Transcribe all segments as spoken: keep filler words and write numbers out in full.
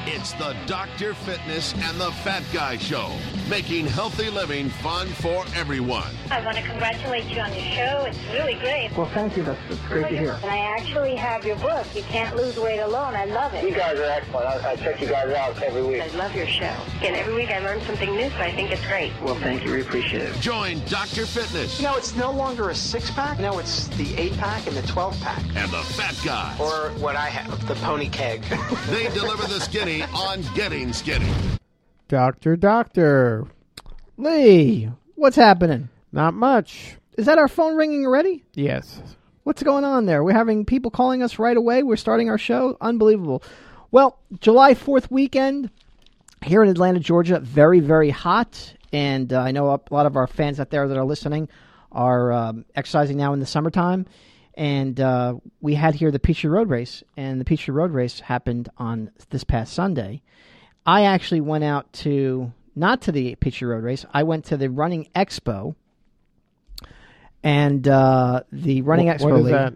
It's the Doctor Fitness and the Fat Guy Show, making healthy living fun for everyone. I want to congratulate you on your show. It's really great. Well, thank you. That's, that's great to hear. And I actually have your book, You Can't Lose Weight Alone. I love it. You guys are excellent. I, I check you guys out every week. I love your show. And every week I learn something new, so I think it's great. Well, thank you. We appreciate it. Join Doctor Fitness. You know, it's no longer a six-pack. No, it's the eight-pack and the twelve-pack. And the Fat Guy. Or what I have, the pony keg. They deliver the skinny on Getting Skinny. Doctor, doctor. Lee, what's happening? Not much. Is that our phone ringing already? Yes. What's going on there? We're having people calling us right away. We're starting our show. Unbelievable. Well, July fourth weekend here in Atlanta, Georgia, very, very hot. And uh, I know a lot of our fans out there that are listening are um, exercising now in the summertime. And uh, we had here the Peachtree Road Race. And the Peachtree Road Race happened on this past Sunday. I actually went out to, not to the Peachtree Road Race, I went to the Running Expo. And uh, the Running What- Expo what is League that?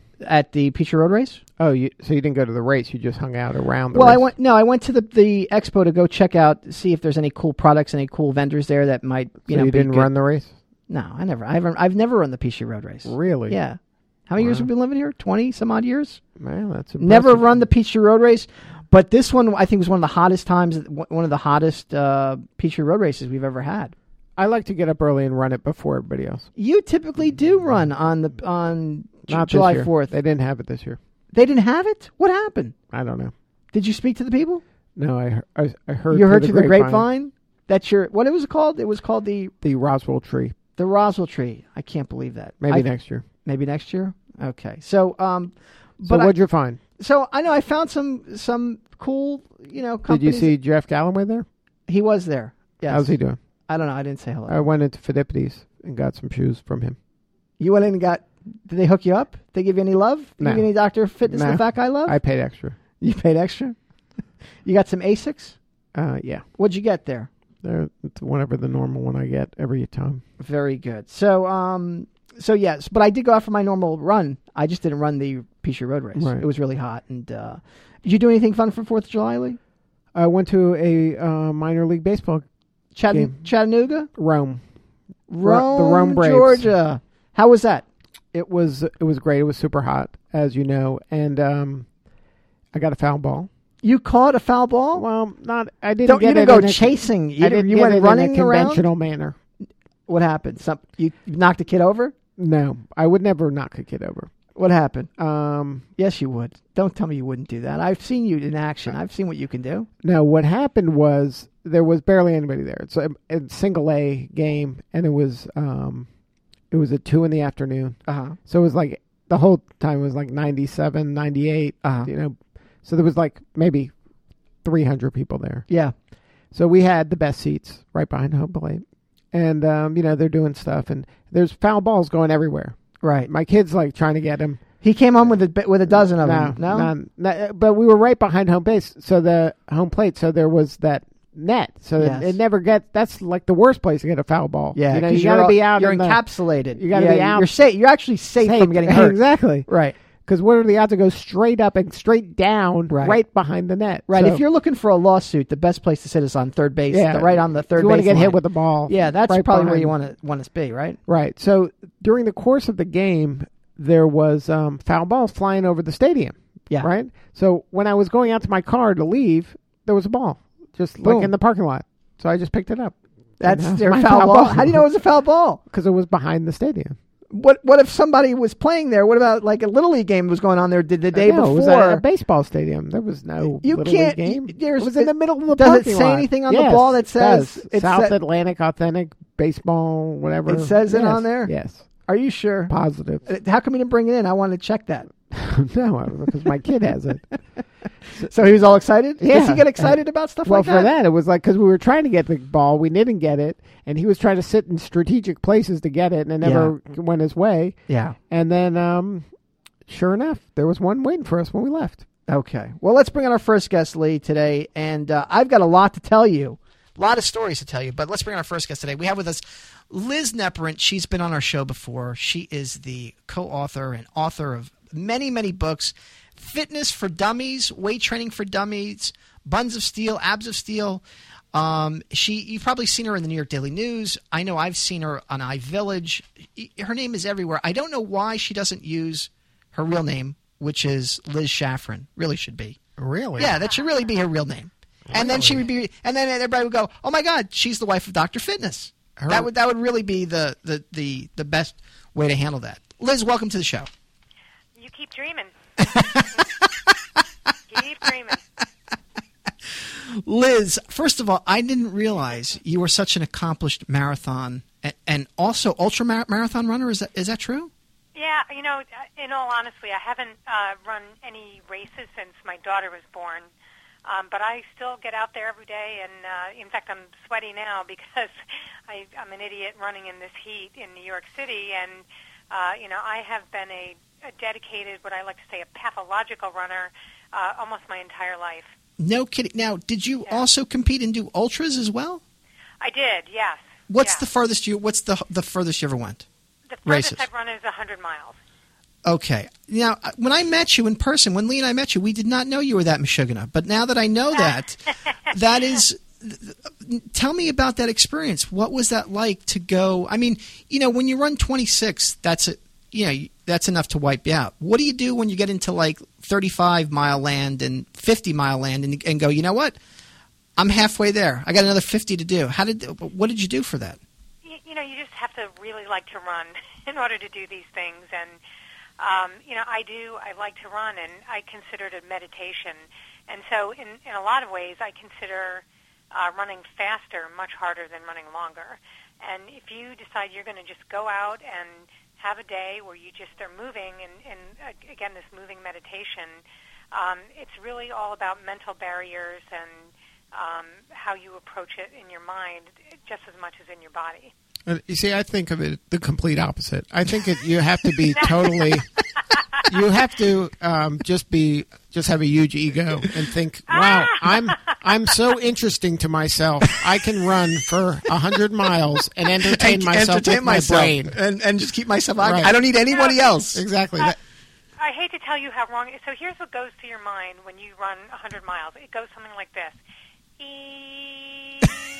at the Peachtree Road Race. Oh, you, so you didn't go to the race. You just hung out around the Well, race. I went. No, I went to the, the expo to go check out, see if there's any cool products, any cool vendors there that might, you so know, you be didn't good. run the race? No, I never. I haven't. I've never run the Peachtree Road Race. Really? Yeah. How many years Wow. have we been living here? Twenty some odd years. Man, that's impressive. Never run the Peachtree Road Race, but this one I think was one of the hottest times, one of the hottest uh, Peachtree Road Races we've ever had. I like to get up early and run it before everybody else. You typically do run on the on J- Not this July year. fourth. They didn't have it this year. They didn't have it. What happened? I don't know. Did you speak to the people? No, I he- I, I heard. You heard through through the grapevine. That's your what it was called. It was called the The Roswell tree. the Roswell tree. I can't believe that. Maybe I- next year. Maybe next year. Okay. So, um, So but what'd I, you find? so I know I found some some cool, you know, Did companies. you see Jeff Galloway there? He was there. Yes. How's he doing? I don't know. I didn't say hello. I went into Phidippides and got some shoes from him. You went in and got. Did they hook you up? Did they give you any love? Did they No. give you any Doctor Fitness No. and the Fat Guy love? I paid extra. You paid extra. You got some Asics. Uh, yeah. What'd you get there? They're, it's whatever the normal one I get every time. Very good. So, um, so yes, but I did go out for my normal run. I just didn't run the Peachtree Road Race. Right. It was really hot. And uh, did you do anything fun for Fourth of July, Lee? I went to a uh, minor league baseball Chatt- game. Chattanooga, Rome. Rome, the Rome Braves. Georgia. How was that? It was it was great. It was super hot, as you know, and um, I got a foul ball. You caught a foul ball? Well, not I didn't Don't, get you didn't it go in a- chasing. You, I didn't, didn't you get went it running in a around? conventional manner. What happened? Some you knocked a kid over? No, I would never knock a kid over. What happened? Um, Yes, you would. Don't tell me you wouldn't do that. I've seen you in action. I've seen what you can do. no, what happened was there was barely anybody there. It's a, a single A game, and it was um, it was at two in the afternoon. Uh-huh. So it was like the whole time was like ninety-seven, ninety-eight. Uh-huh. You know, so there was like maybe three hundred people there. Yeah. So we had the best seats right behind home plate. And, um, you know, they're doing stuff. And there's foul balls going everywhere. Right. My kid's, like, trying to get them. He came home with a, with a dozen of no, them. No? none. No, but we were right behind home base, so the home plate. So there was that net. So Yes. it, it never gets, that's like the worst place to get a foul ball. Yeah, you know, 'cause you you're got to all- be out You're in the, encapsulated. You gotta Yeah, be out- You're safe. You're actually safe, safe. from getting hurt. Exactly. Right. Because what are the odds to go straight up and straight down Right. right, behind the net? Right. So, If you're looking for a lawsuit, the best place to sit is on third base. Yeah. Right on the third if you base want to get line. hit with the ball. Yeah, that's right probably where behind- you want to want to be, right? Right. So during the course of the game, there was um, foul balls flying over the stadium. Yeah. Right. So when I was going out to my car to leave, there was a ball just Boom. like in the parking lot. So I just picked it up. That's And, uh, their my foul, ball. How do you know it was a foul ball? Because it was behind the stadium. What What if somebody was playing there? What about like a little league game was going on there the, the day no, before? it was a, a baseball stadium. There was no You little can't- league game. y- there's- it was in the middle of the does it parking say lot. anything on the Yes, ball that it says- does. it South sa- Atlantic Authentic Baseball, whatever? It says it Yes, on there? Yes, Are you sure? positive. Uh, How come you didn't bring it in? I wanted to check that. No, because my kid has it. So he was all excited? Yeah. Does he get excited about stuff Well, like for that, it was like because we were trying to get the ball, we didn't get it, and he was trying to sit in strategic places to get it, and it never went his way. Yeah. And then, um, sure enough, there was one waiting for us when we left. Okay. Well, let's bring on our first guest, Lee, today. And uh, I've got a lot to tell you. A lot of stories to tell you. But let's bring on our first guest today. We have with us Liz Nepperant. She's been on our show before. She is the co-author and author of many, many books. Fitness for Dummies, Weight Training for Dummies, Buns of Steel, Abs of Steel. Um, she, you've probably seen her in the New York Daily News. I know I've seen her on iVillage. Her name is everywhere. I don't know why she doesn't use her real name, which is Liz Shafran. Really should be. Really? Yeah, that should really be her real name. Really? And then she would be, and then everybody would go, "Oh my God, she's the wife of Doctor Fitness." Her, that would that would really be the, the, the, the best way to handle that. Liz, welcome to the show. You keep dreaming. Keep dreaming. Liz, first of all, I didn't realize you were such an accomplished marathon and, and also ultra mar- marathon runner. Is that is that true? Yeah, you know, in all honesty, I haven't uh, run any races since my daughter was born. Um, but I still get out there every day, and uh, in fact, I'm sweaty now because I, I'm an idiot running in this heat in New York City. And uh, you know, I have been a, a dedicated, what I like to say, a pathological runner uh, almost my entire life. No kidding. Now, did you yeah. also compete and do ultras as well? I did. Yes. What's yeah. the furthest you? What's the the furthest you ever went? The furthest Races. I've run is one hundred miles. Okay. Now, when I met you in person, when Lee and I met you, we did not know you were that Meshuggah. But now that I know that, that is, tell me about that experience. What was that like to go? I mean, you know, when you run twenty-six, that's a, you know, that's enough to wipe you out. What do you do when you get into like thirty-five mile land and fifty mile land and, and go, you know what? I'm halfway there. I got another fifty to do. How did? What did you do for that? You, you know, you just have to really like to run in order to do these things. And um, you know, I do. I like to run, and I consider it a meditation. And so, in in a lot of ways, I consider uh, running faster much harder than running longer. And if you decide you're going to just go out and have a day where you just are moving, and, and uh, again, this moving meditation, um, it's really all about mental barriers and um, how you approach it in your mind just as much as in your body. You see, I think of it the complete opposite. I think it, you have to be totally, you have to um, just be, just have a huge ego and think, wow, I'm I'm so interesting to myself. I can run for a hundred miles and entertain and myself entertain with my myself brain, and and just keep myself out. Right. I don't need anybody else. Exactly. Uh, That- I hate to tell you how wrong. So here's what goes through your mind when you run one hundred miles. It goes something like this. E-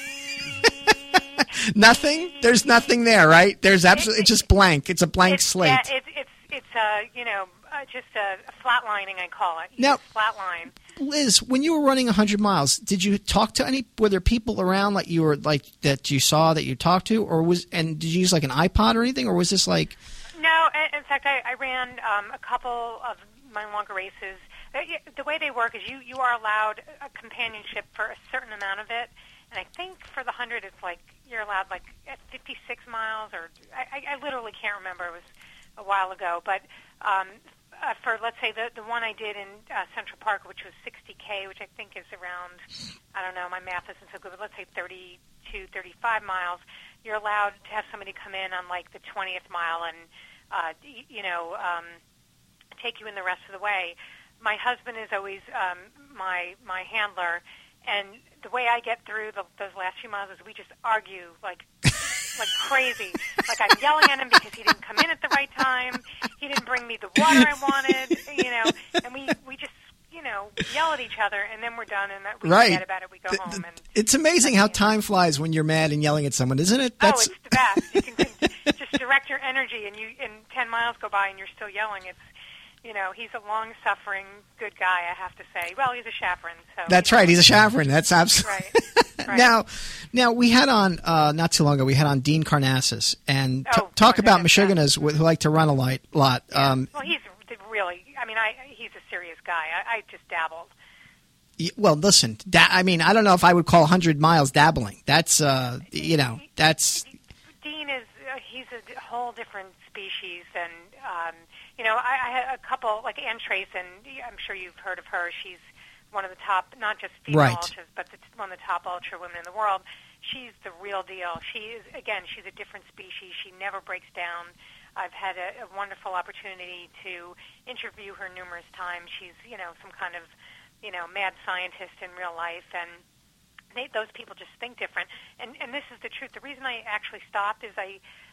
Nothing? There's nothing there, right? There's absolutely, it's just blank. It's a blank it's, slate. Yeah, it's it's it's uh, you know uh, just a, a flatlining, I call it. You Now- just flatline. Liz, when you were running one hundred miles, did you talk to any? Were there people around like you were like that you saw that you talked to, or was and did you use like an iPod or anything, or was this like? No, in in fact, I, I ran um, a couple of my longer races. Uh, y- The way they work is you, you are allowed a companionship for a certain amount of it, and I think for the one hundred, it's like you're allowed like at fifty-six miles, or I, I, I literally can't remember. It was a while ago, but um, uh, for let's say the the one I did in uh, Central Park, which was sixty K, which I think is around, I don't know, my math isn't so good, but let's say thirty-two, thirty-five miles. You're allowed to have somebody come in on like the twentieth mile and uh, y- you know um, take you in the rest of the way. My husband is always um, my my handler, and the way I get through the, those last few miles is we just argue like like crazy. Like I'm yelling at him because he didn't come in at the right time. He didn't bring me the water I wanted, you know. And we, we just you know yell at each other, and then we're done, and we Right. forget about it. We go The- home. the- And it's amazing how time flies when you're mad and yelling at someone, isn't it? That's oh, it's the best. You can can just direct your energy, and you and ten miles go by, and you're still yelling. It's You know, he's a long-suffering, good guy, I have to say. Well, he's a Shafran. So, That's you know. right. He's a Shafran. That's absolutely Right. right. Now, now we had on uh, not too long ago. We had on Dean Karnassus and t- Oh, talk my about goodness, yeah. Meshuggahs who like to run a lot. lot. Um, Well, he's really, I mean, I he's a serious guy. I, I just dabbled. y- well, listen. Da- I mean, I don't know if I would call one hundred miles dabbling. That's uh, you know, that's Dean is, uh, he's a d- whole different species, and, um, you know, I, I had a couple, like Ann Trace, and I'm sure you've heard of her. She's one of the top, not just female Right. ultras, but the, one of the top ultra women in the world. She's the real deal. She is, again, she's a different species. She never breaks down. I've had a, a wonderful opportunity to interview her numerous times. She's, you know, some kind of, you know, mad scientist in real life, and they, those people just think different. And, and this is the truth. The reason I actually stopped is I,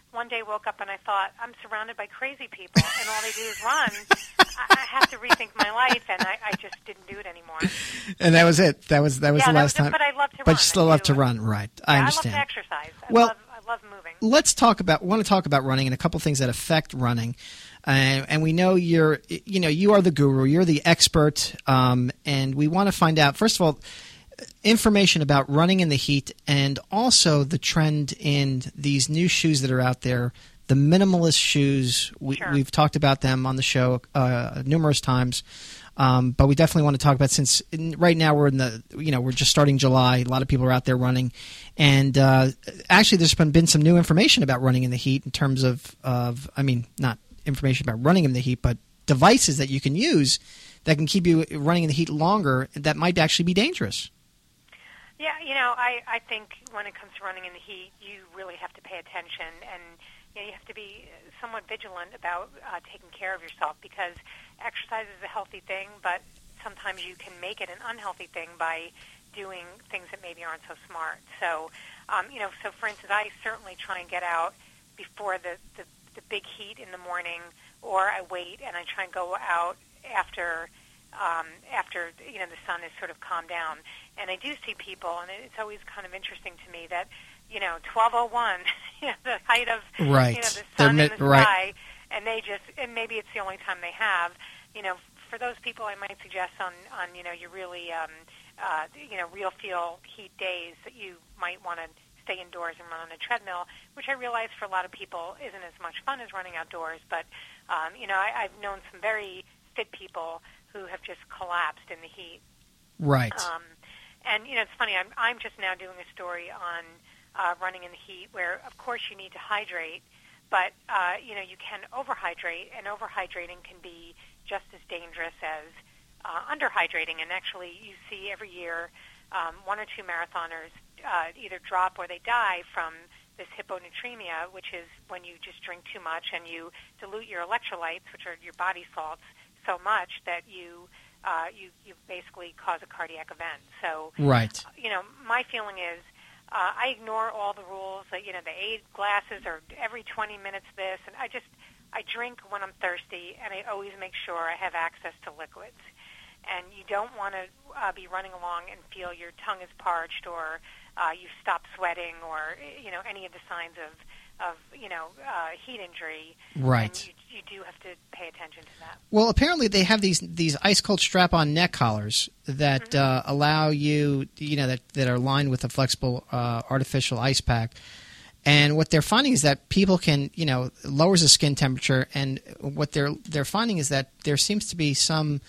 one day woke up and I thought, I'm surrounded by crazy people, and all they do is run. I, I have to rethink my life, and I, I just didn't do it anymore. And that was it. That was that was yeah, the that last was time. It, but I love to but run. you still I love do. to run, right? Yeah, I understand. I love to exercise. I well, love, I love moving. Let's talk about. Want to talk about running and a couple things that affect running. Uh, and we know you're, you know, you are the guru. You're the expert, um, and we want to find out. First of all, information about running in the heat, and also the trend in these new shoes that are out there, the minimalist shoes. We, sure. We've talked about them on the show uh, numerous times, um, but we definitely want to talk about since in, right now we're in the, you know, we're just starting July. A lot of people are out there running, and uh, actually, there's been been some new information about running in the heat in terms of, of I mean, not information about running in the heat, but devices that you can use that can keep you running in the heat longer that might actually be dangerous. Yeah, you know, I, I think when it comes to running in the heat, you really have to pay attention, and you know, you have to be somewhat vigilant about uh, taking care of yourself, because exercise is a healthy thing, but sometimes you can make it an unhealthy thing by doing things that maybe aren't so smart. So, um, you know, so for instance, I certainly try and get out before the, the the big heat in the morning, or I wait and I try and go out after um, after you know the sun has sort of calmed down. And I do see people, and it's always kind of interesting to me that you know twelve oh one, you know, the height of right. you know the sun They're in the right. sky, and they just and maybe it's the only time they have. You know, for those people, I might suggest on on you know your really um, uh, you know real feel heat days that you might want to stay indoors and run on a treadmill, which I realize for a lot of people isn't as much fun as running outdoors. But, um, you know, I, I've known some very fit people who have just collapsed in the heat. Right. Um, and, you know, it's funny, I'm, I'm just now doing a story on uh, running in the heat where, of course, you need to hydrate, but, uh, you know, you can overhydrate, and overhydrating can be just as dangerous as uh, underhydrating. And actually, you see every year um, one or two marathoners Uh, either drop or they die from this hyponatremia, which is when you just drink too much and you dilute your electrolytes, which are your body salts, so much that you uh, you you basically cause a cardiac event. So, right. uh, you know, my feeling is uh, I ignore all the rules. That you know, the eight glasses or every twenty minutes this, and I just I drink when I'm thirsty, and I always make sure I have access to liquids. And you don't want to uh, be running along and feel your tongue is parched, or uh, you stop sweating, or you know any of the signs of, of you know uh, heat injury. Right. And you, you do have to pay attention to that. Well, apparently they have these these ice cold strap on neck collars that Mm-hmm. uh, allow you, you know, that that are lined with a flexible uh, artificial ice pack. And what they're finding is that people can, you know, lowers the skin temperature. And what they're they're finding is that there seems to be some.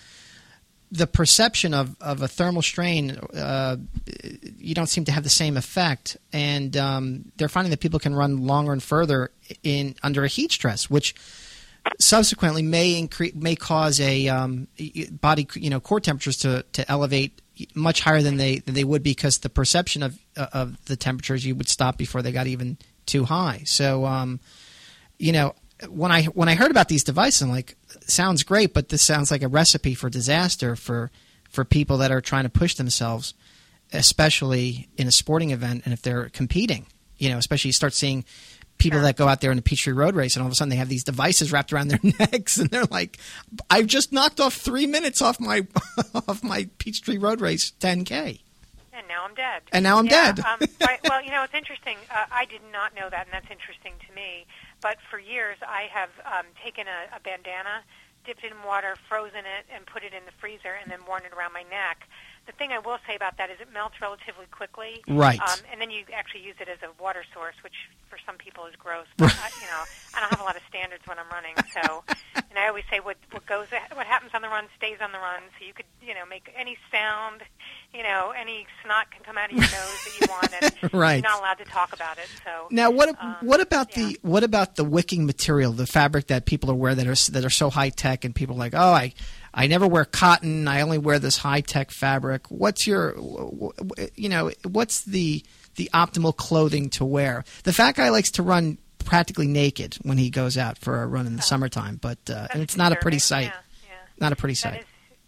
The perception of, of a thermal strain, uh, you don't seem to have the same effect, and um, they're finding that people can run longer and further in under a heat stress, which subsequently may increase may cause a um, body, you know, core temperatures to, to elevate much higher than they than they would, because the perception of of the temperatures you would stop before they got even too high. So, um, you know. When I when I heard about these devices, I'm like, sounds great, but this sounds like a recipe for disaster for for people that are trying to push themselves, especially in a sporting event, and if they're competing. You know, especially you start seeing people Sure. that go out there in a Peachtree Road Race, and all of a sudden they have these devices wrapped around their necks, and they're like, "I've just knocked off three minutes off my off my Peachtree Road Race ten K." And now I'm dead. And now I'm yeah, dead. um, right, well, you know, it's interesting. Uh, I did not know that, and that's interesting to me. But for years, I have um, taken a, a bandana, dipped it in water, frozen it, and put it in the freezer, and then worn it around my neck. The thing I will say about that is it melts relatively quickly. Right. Um, and then you actually use it as a water source, which for some people is gross. But I, you know, I don't have a lot of standards when I'm running. So, and I always say what what goes, what happens on the run stays on the run. So you could, you know, make any sound, you know, any snot can come out of your nose that you want, and Right. you're not allowed to talk about it. So Now, what um, what about yeah. the what about the wicking material, the fabric that people are wear that are that are so high tech, and people are like, oh, I I never wear cotton, I only wear this high tech fabric. What's your, you know, what's the the optimal clothing to wear? The fat guy likes to run practically naked when he goes out for a run in the Oh. summertime, but uh, and That's it's not a pretty disturbing. sight. Yeah, yeah. Not a pretty That sight. is,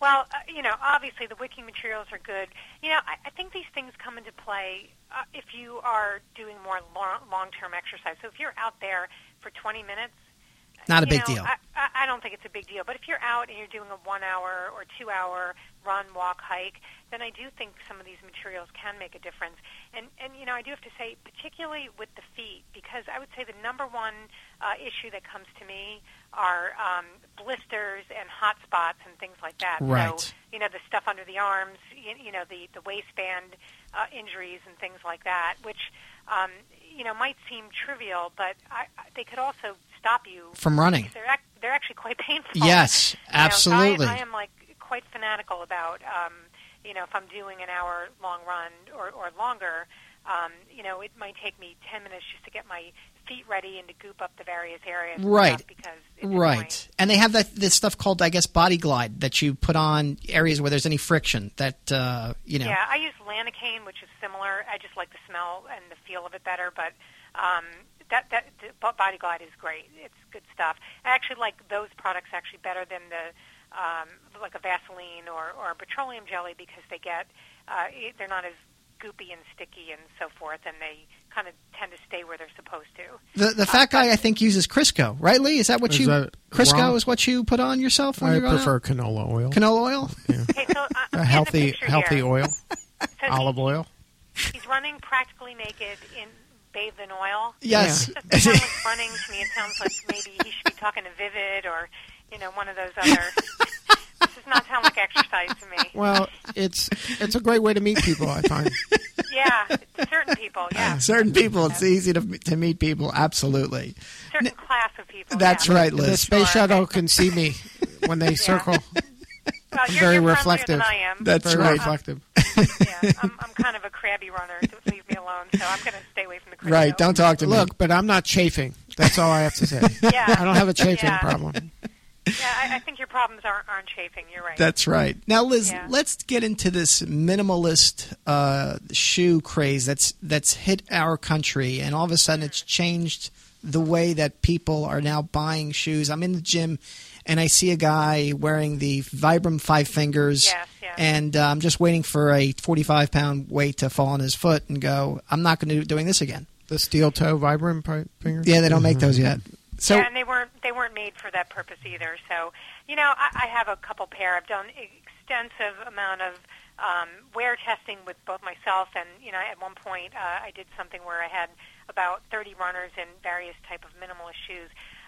Well, uh, you know, obviously the wicking materials are good. You know, I, I think these things come into play uh, if you are doing more long, long-term exercise. So if you're out there for twenty minutes, not a you big know, deal. I, I don't think it's a big deal. But if you're out and you're doing a one-hour or two-hour run, walk, hike, then I do think some of these materials can make a difference. And, and you know, I do have to say, particularly with the feet, because I would say the number one uh, issue that comes to me are um, blisters and hot spots and things like that. Right. So, you know, the stuff under the arms, you, you know, the, the waistband uh, injuries and things like that, which, um, you know, might seem trivial, but I, I, they could also stop you from running. They're, ac- they're actually quite painful. Yes, absolutely. You know, so I, I am, like, quite fanatical about, um, you know, if I'm doing an hour-long run or, or longer, um, you know, it might take me ten minutes just to get my feet ready and to goop up the various areas. Right. And stuff because it's right. annoying. And they have that this stuff called, I guess, Body Glide that you put on areas where there's any friction that, uh, you know. Yeah, I use Lanacane, which is similar. I just like the smell and the feel of it better, but um, that, that the Body Glide is great. It's good stuff. I actually like those products actually better than the um, like a Vaseline or, or a petroleum jelly because they get uh, they're not as goopy and sticky and so forth, and they kind of tend to stay where they're supposed to. The the fat uh, guy, I think, uses Crisco, right, Lee? Is that what Is you? that Crisco wrong? is what you put on yourself when I you're going prefer out? canola oil. Canola oil. Yeah. Okay, so, uh, in A the healthy, picture healthy here, oil, so olive he, oil. He's running practically naked, in bathed in oil. Yes. It doesn't sound like running to me. It sounds like maybe he should be talking to Vivid or, you know, one of those other. This does not sound like exercise to me. Well, it's it's a great way to meet people, I find. Yeah, to certain people, yeah. Certain people, it's easy to to meet people. Absolutely. Certain class of people. That's yeah. right, The Liz. space Sure. shuttle can see me when they circle. Well, you're, Very you're reflective. Than I am. That's Very right. reflective. Yeah, I'm, I'm kind of a crabby runner, so leave me alone. So I'm going to stay away from the crab. Right. Don't talk to me. Look, but I'm not chafing. That's all I have to say. Yeah. I don't have a chafing Yeah. problem. Yeah, I, I think your problems aren't aren't chafing. You're right. That's right. Now, Liz, Yeah. let's get into this minimalist uh, shoe craze that's that's hit our country, and all of a sudden it's changed the way that people are now buying shoes. I'm in the gym, and I see a guy wearing the Vibram Five Fingers, Yes, yes. and uh, I'm just waiting for a forty-five pound weight to fall on his foot and go, I'm not going to be doing this again. The steel toe Vibram pi- finger? Yeah, they don't make those yet. So, yeah, and they weren't they weren't made for that purpose either. So, you know, I, I have a couple pair. I've done extensive amount of um, wear testing with both myself and, you know, at one point uh, I did something where I had about thirty runners in various type of minimalist shoes.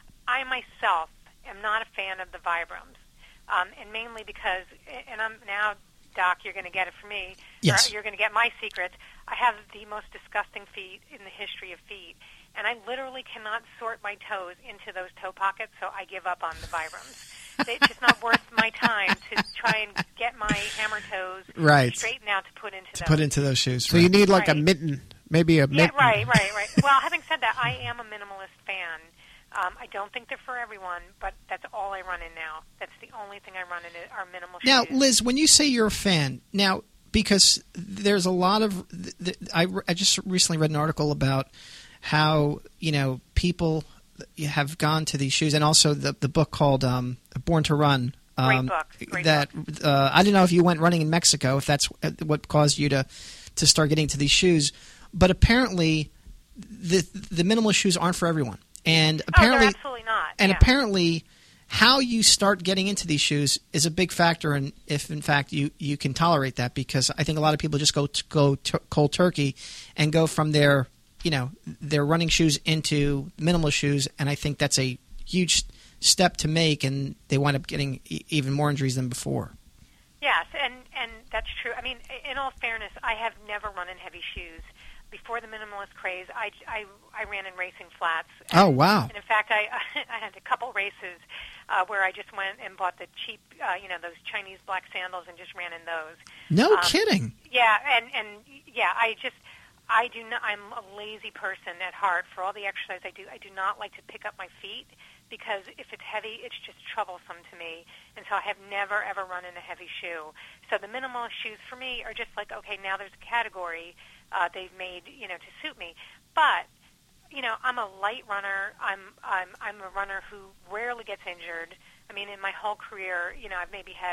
I myself am not a fan of the Vibrams, um, and mainly because, and I'm now, Doc, you're going to get it from me. Yes. Or you're going to get my secrets. I have the most disgusting feet in the history of feet. And I literally cannot sort my toes into those toe pockets, so I give up on the Vibrams. It's just not worth my time to try and get my hammer toes Right. straightened out to put into to those. put into those shoes. So you need like a Right. mitten, maybe a Yeah, mitten. right, right, right. Well, having said that, I am a minimalist fan. Um, I don't think they're for everyone, but that's all I run in now. That's the only thing I run in are minimal Now, shoes. Liz, when you say you're a fan, now, because there's a lot of, th- th- I, I just recently read an article about how, you know, people have gone to these shoes, and also the the book called um, Born to Run. Um, Great book. Great that uh, I don't know if you went running in Mexico, if that's what caused you to to start getting to these shoes, but apparently the the minimal shoes aren't for everyone, and apparently oh, they're absolutely not. and yeah. apparently how you start getting into these shoes is a big factor in if, in fact, you, you can tolerate that, because I think a lot of people just go to, go t- cold turkey and go from their, you know, their running shoes into minimal shoes, and I think that's a huge step to make, and they wind up getting e- even more injuries than before. Yes, and, and that's true. I mean, in all fairness, I have never run in heavy shoes. Before the minimalist craze, I, I, I ran in racing flats. And, Oh, wow. And in fact, I, I had a couple races uh, where I just went and bought the cheap, uh, you know, those Chinese black sandals and just ran in those. No Um, kidding. Yeah, and, and yeah, I just, I do not, I'm a lazy person at heart. For all the exercise I do, I do not like to pick up my feet, because if it's heavy, it's just troublesome to me. And so I have never, ever run in a heavy shoe. So the minimalist shoes for me are just like, okay, now there's a category uh, they've made, you know, to suit me. But, you know, I'm a light runner. I'm, I'm, I'm a runner who rarely gets injured. I mean, in my whole career, you know, I've maybe had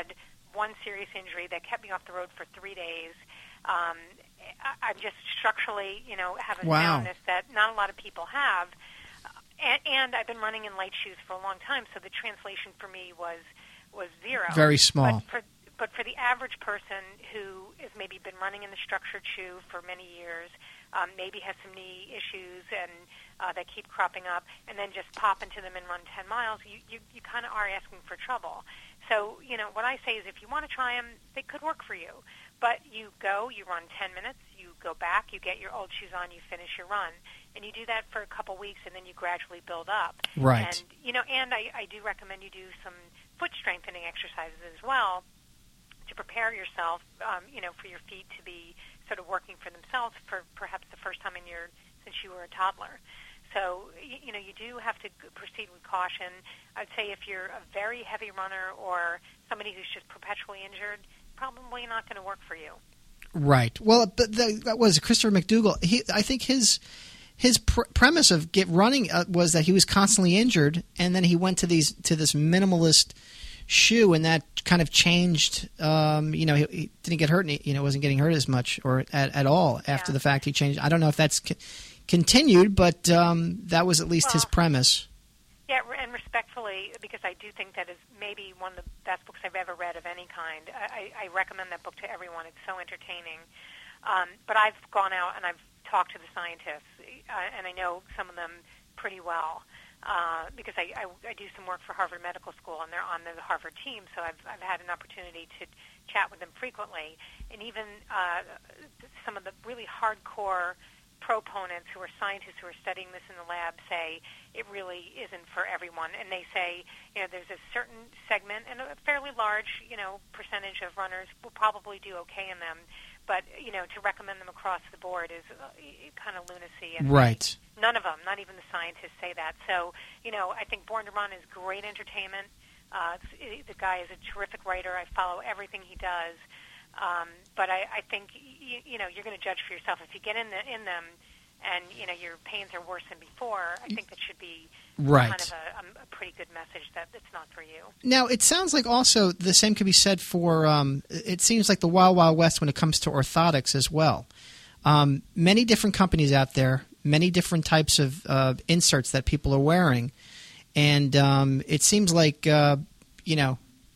one serious injury that kept me off the road for three days. Um, I, I'm just structurally, you know, have a Wow. soundness that not a lot of people have. And, and I've been running in light shoes for a long time, so the translation for me was was zero. Very small. But for, but for the average person who has maybe been running in the structured shoe for many years, um, maybe has some knee issues and uh, that keep cropping up, and then just pop into them and run ten miles, you, you, you kind of are asking for trouble. So, you know, what I say is if you want to try them, they could work for you. But you go, you run ten minutes, you go back, you get your old shoes on, you finish your run. And you do that for a couple weeks, and then you gradually build up. Right. And, you know, and I, I do recommend you do some foot strengthening exercises as well to prepare yourself, um, you know, for your feet to be sort of working for themselves for perhaps the first time in your, since you were a toddler. So, you, you know, you do have to proceed with caution. I'd say if you're a very heavy runner or somebody who's just perpetually injured, probably not going to work for you. Right. Well, but the, that was Christopher McDougall. He, I think his his pr- premise of get running uh, was that he was constantly injured, and then he went to these to this minimalist shoe, and that kind of changed. Um, you know, he, he didn't get hurt. And he, you know, wasn't getting hurt as much or at, at all after Yeah. the fact. He changed. I don't know if that's c- continued, but um, that was at least Well, his premise. Yeah, and respectfully, because I do think that is maybe one of the best books I've ever read of any kind. I, I recommend that book to everyone. It's so entertaining. Um, but I've gone out and I've talked to the scientists, uh, and I know some of them pretty well uh, because I, I, I do some work for Harvard Medical School, and they're on the Harvard team, so I've, I've had an opportunity to chat with them frequently. And even uh, some of the really hardcore proponents who are scientists who are studying this in the lab say it really isn't for everyone. And they say, you know, there's a certain segment and a fairly large, you know, percentage of runners will probably do okay in them. But, you know, to recommend them across the board is uh, kind of lunacy. And Right. none of them, not even the scientists, say that. So, you know, I think Born to Run is great entertainment. Uh, it's, it, the guy is a terrific writer. I follow everything he does. Um, but I, I think, you, you know, you're going to judge for yourself. If you get in, the, in them and, you know, your pains are worse than before, I think that should be Right. kind of a, a pretty good message that it's not for you. Now, it sounds like also the same could be said for, um, it seems like the Wild Wild West when it comes to orthotics as well. Um, many different companies out there, many different types of uh, inserts that people are wearing. And um, it seems like, uh, you know,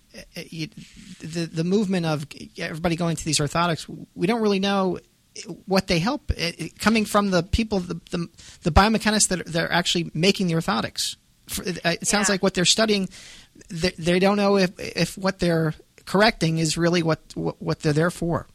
it, the, the movement of everybody going to these orthotics, we don't really know what they help. It, it, coming from the people, the, the, the biomechanists that are, that are actually making the orthotics. It sounds Yeah. like what they're studying, they, they don't know if if what they're correcting is really what what, what they're there for.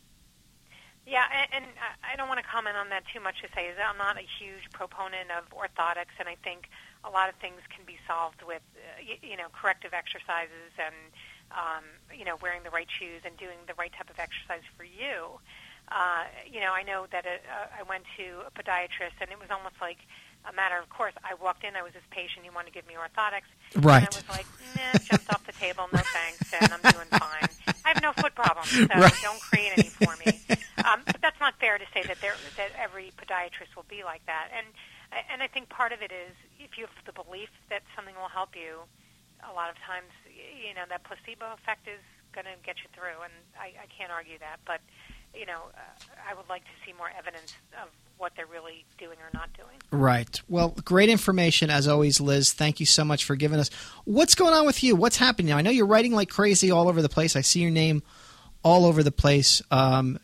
Yeah, and, and I don't want to comment on that too much to say is that I'm not a huge proponent of orthotics, and I think a lot of things can be solved with, uh, you, you know, corrective exercises and, um, you know, wearing the right shoes and doing the right type of exercise for you. Uh, you know, I know that a, uh, I went to a podiatrist, and it was almost like a matter of course. I walked in, I was this patient, he wanted to give me orthotics. Right. And I was like, nah, jumped off the table, no thanks, and I'm doing fine. I have no foot problems, so Right. don't create any for me. Um, but that's not fair to say that there, that every podiatrist will be like that. And and I think part of it is if you have the belief that something will help you, a lot of times, you know, that placebo effect is going to get you through, and I, I can't argue that. But, you know, uh, I would like to see more evidence of what they're really doing or not doing. Right. Well, great information as always, Liz. Thank you so much for giving us. What's going on with you? What's happening now? I know you're writing like crazy all over the place. I see your name all over the place. Um,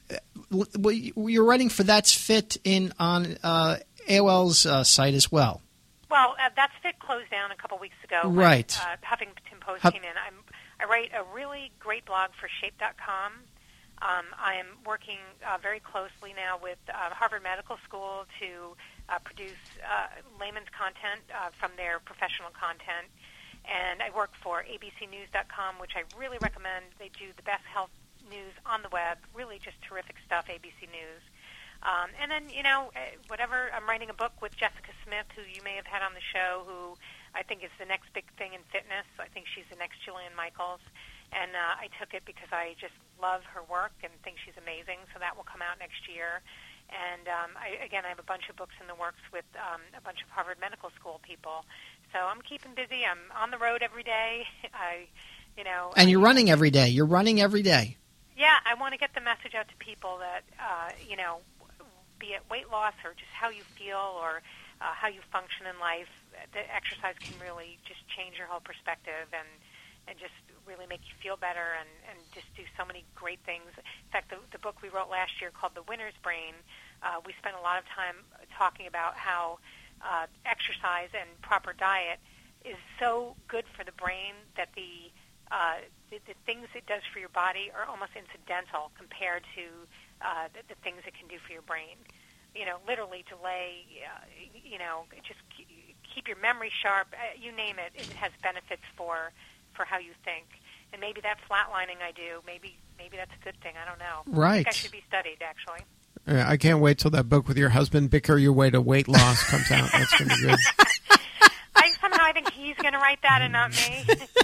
you're writing for That's Fit in on uh, A O L's uh, site as well. Well, uh, That's Fit closed down a couple weeks ago. Right. When, uh, Huffington Post Huff- came in. I'm, I write a really great blog for Shape dot com. Um, I am working uh, very closely now with uh, Harvard Medical School to uh, produce uh, layman's content uh, from their professional content. And I work for A B C News dot com, which I really recommend. They do the best health news on the web, really just terrific stuff, A B C News. Um, and then, you know, whatever, I'm writing a book with Jessica Smith, who you may have had on the show, who I think is the next big thing in fitness. I think she's the next Jillian Michaels. And uh, I took it because I just love her work and think she's amazing. So that will come out next year. And um, I, again, I have a bunch of books in the works with um, a bunch of Harvard Medical School people. So I'm keeping busy. I'm on the road every day. I You know, And you're I- running every day. You're running every day. Yeah, I want to get the message out to people that, uh, you know, be it weight loss or just how you feel or uh, how you function in life, that exercise can really just change your whole perspective and, and just really make you feel better and, and just do so many great things. In fact, the, the book we wrote last year called The Winner's Brain, uh, we spent a lot of time talking about how uh, exercise and proper diet is so good for the brain that the Uh, the, the things it does for your body are almost incidental compared to uh, the, the things it can do for your brain. You know, literally delay, uh, you know, just keep your memory sharp, uh, you name it, it has benefits for for how you think. And maybe that flatlining I do, maybe maybe that's a good thing, I don't know. Right. I think I should be studied, actually. Yeah, I can't wait till that book with your husband, Bicker Your Way to Weight Loss, comes out. That's going to be good. I somehow I think he's going to write that and not me.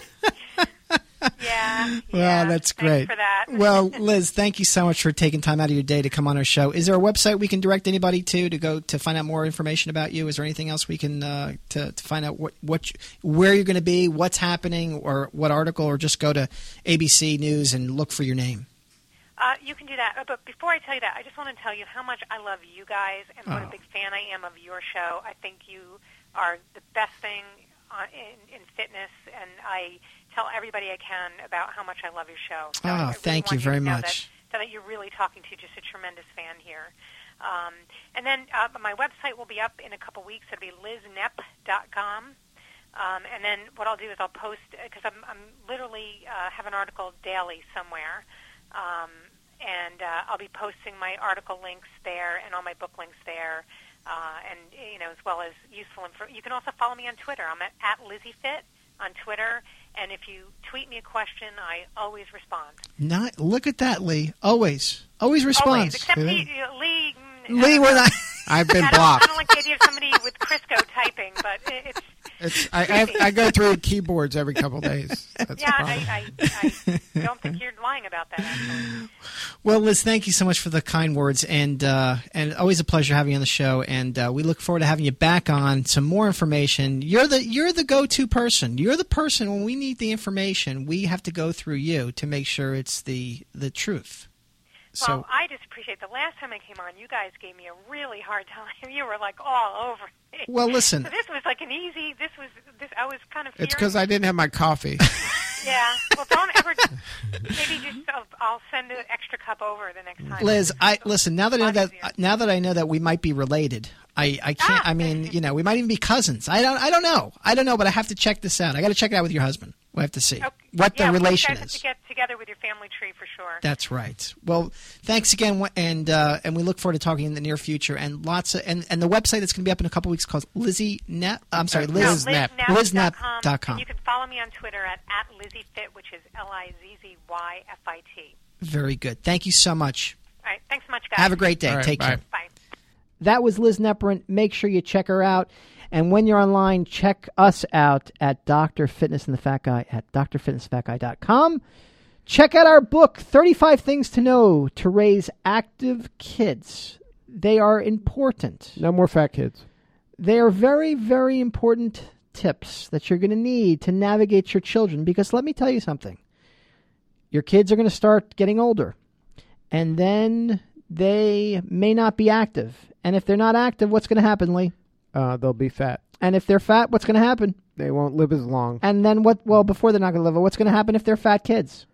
Yeah. Well, yeah. that's Thanks great. for that. Well, Liz, thank you so much for taking time out of your day to come on our show. Is there a website we can direct anybody to to go to find out more information about you? Is there anything else we can uh, to, to find out what, what you, where you're going to be, what's happening, or what article, or just go to A B C News and look for your name? Uh, you can do that. Uh, But before I tell you that, I just want to tell you how much I love you guys and what Oh. a big fan I am of your show. I think you are the best thing uh, in, in fitness, and I tell everybody I can about how much I love your show. So I Oh, really thank want you very to know much. That, that you're really talking to just a tremendous fan here. Um, and then uh, my website will be up in a couple weeks. It'll be liz nepp dot com. Um, and then what I'll do is I'll post, because I'm, I'm literally uh, have an article daily somewhere. Um, and uh, I'll be posting my article links there and all my book links there, uh, and you know, as well as useful info. You can also follow me on Twitter. I'm at, at LizzieFit on Twitter, and if you tweet me a question, I always respond. Not look at that, Lee. Always, always responds. Always, except Lee. Lee, mm, Lee, uh, we're not. I've been I don't, I blocked. don't like the idea of somebody with Crisco typing, but it, it's. It's, I, I, have, I go through keyboards every couple of days. That's Yeah, the problem. I, I, I don't think you're lying about that, actually. Well, Liz, thank you so much for the kind words, and uh, and always a pleasure having you on the show. And uh, we look forward to having you back on some more information. You're the you're the go-to person. You're the person when we need the information. We have to go through you to make sure it's the the truth. So Well, I just appreciate the last time I came on, you guys gave me a really hard time. You were like all over me. well, listen. So this was like an easy. This was this. I was kind of. It's because I didn't have my coffee. Yeah. Well, don't ever. Maybe just I'll, I'll send an extra cup over the next time. Liz, I listen. Now that I know Lot that easier. now that I know that we might be related, I, I can't. Ah. I mean, you know, we might even be cousins. I don't. I don't know. I don't know. But I have to check this out. I got to check it out with your husband. We have to see Okay. what yeah, the well, relation you guys is. have to get together with your family tree for sure. That's right. Well, thanks again, and uh, and we look forward to talking in the near future. And lots of and, and the website that's going to be up in a couple weeks called Lizzie Nepp. I'm sorry, No, Liz Liz Nepp. Liz Nepp com. dot com. And you can follow me on Twitter at, at LizzieFit, which is L I Z Z Y F I T. Very good. Thank you so much. All right. Thanks so much, guys. Have a great day. All right, Take bye. care. Bye. That was Liz Neprin. Make sure you check her out. And when you're online, check us out at Doctor Fitness and the Fat Guy at d r fitness fat guy dot com. Check out our book, thirty-five Things to Know to Raise Active Kids. They are important. No more fat kids. They are very, very important tips that you're going to need to navigate your children. Because let me tell you something. Your kids are going to start getting older. And then they may not be active. And if they're not active, what's going to happen, Lee? Uh, they'll be fat. And if they're fat, what's going to happen? They won't live as long. And then what? Well, before they're not going to live, what's going to happen if they're fat kids?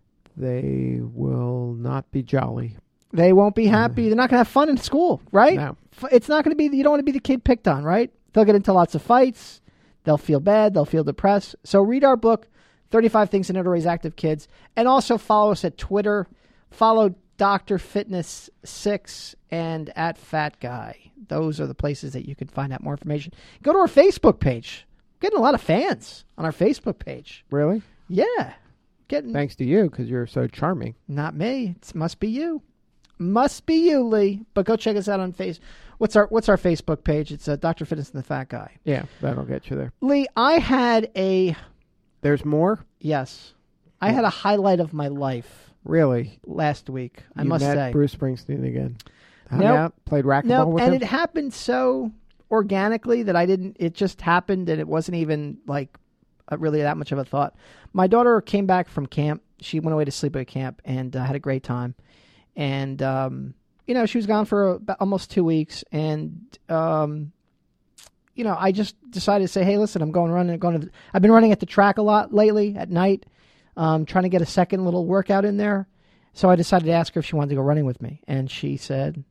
They will not be jolly. They won't be happy. They're not going to have fun in school, right? No. F- It's not going to be, you don't want to be the kid picked on, right? They'll get into lots of fights. They'll feel bad. They'll feel depressed. So read our book, thirty-five Things to Know to Raise Active Kids. And also follow us at Twitter. Follow Doctor Fitness six and at Fat Guy. Those are the places that you can find out more information. Go to our Facebook page. We're getting a lot of fans on our Facebook page. Really? Yeah. Getting Thanks to you, because you're so charming. Not me. It must be you. Must be you, Lee. But go check us out on Face. What's our What's our Facebook page? It's uh, Doctor Fitness and the Fat Guy. Yeah, that'll get you there. Lee, I had a There's more? yes. I had a highlight of my life Really? last week. I you must met say. Bruce Springsteen again. Hung Nope. out, played racquetball No, with and him? it happened so organically that I didn't. It just happened, and it wasn't even like uh, really that much of a thought. My daughter came back from camp. She went away to sleep at camp and uh, had a great time. And, um, you know, she was gone for about almost two weeks. And, um, you know, I just decided to say, hey, listen, I'm going running. Going to, I've been running at the track a lot lately at night, um, trying to get a second little workout in there. So I decided to ask her if she wanted to go running with me. And she said,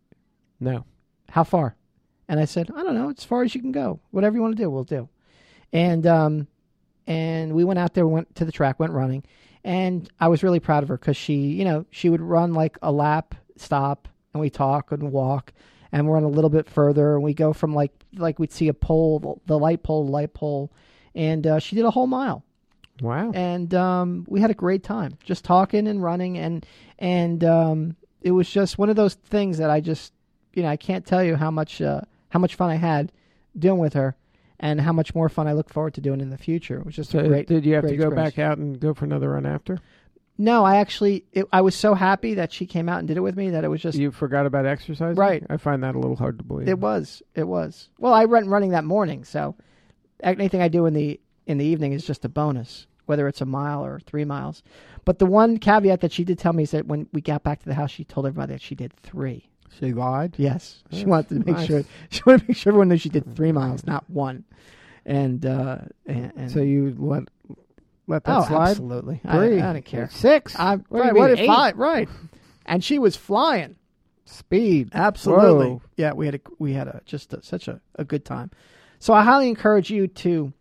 no. How far? And I said, I don't know, as far as you can go. Whatever you want to do, we'll do. And um, and we went out there, went to the track, went running. And I was really proud of her because she, you know, she would run like a lap, stop, and we talk and walk. And we're on a little bit further. And we go from like, like we'd see a pole, the light pole, light pole. And uh, she did a whole mile. Wow. And um, we had a great time just talking and running. And, and um, it was just one of those things that I just, you know, I can't tell you how much uh, how much fun I had doing with her, and how much more fun I look forward to doing in the future. It was just so a great. Did you have great to go experience. back out and go for another run after? No, I actually it, I was so happy that she came out and did it with me that it was just You forgot about exercising? Right. I find that a little hard to believe. It was it was well. I went running that morning, so anything I do in the in the evening is just a bonus, whether it's a mile or three miles. But the one caveat that she did tell me is that when we got back to the house, she told everybody that she did three. She lied? Yes. She That's wanted to make nice. sure she wanted to make sure everyone knew she did three miles, not one. And uh and, and So you let let that oh, slide? absolutely. I, Three. I don't care. Six. I, What do you right, mean, what if eight? five? Right. And she was flying. Speed. Absolutely. Whoa. Yeah, we had a we had a just a, such a, a good time. So I highly encourage you to